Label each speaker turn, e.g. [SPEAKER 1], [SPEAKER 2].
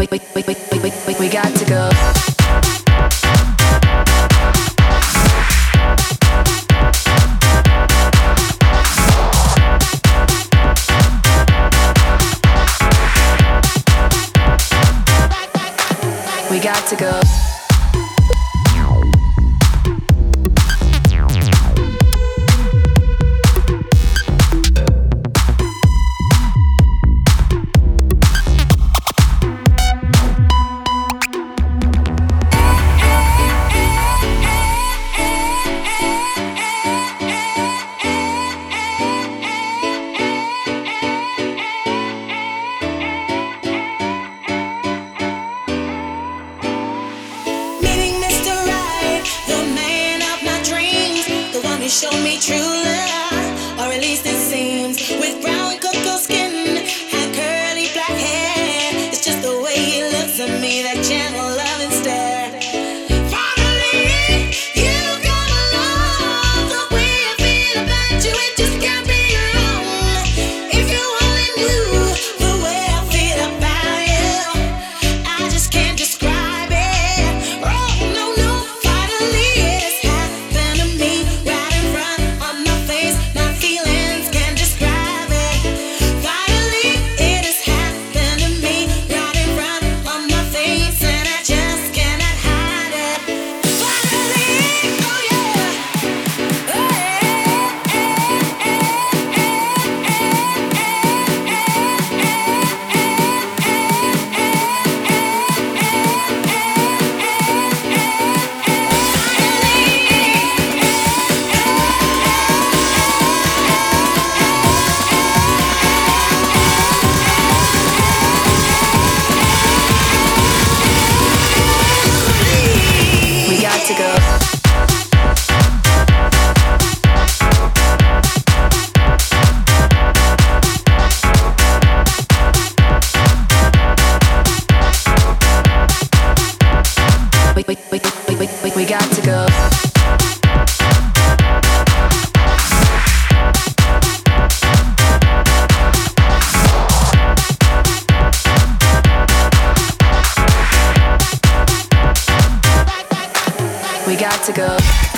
[SPEAKER 1] We got to go. We got to go.
[SPEAKER 2] Show me true love, or at least it seems. With brown cocoa skin and curly black hair, it's just the way he looks at me, that gentle loving stare. Finally, you come along. The way I feel about you, it just can't be wrong. If you only knew the way I feel about you, I just can't describe it. Oh no, no, finally it's happened to me.
[SPEAKER 1] To go. We got to go. We got to go.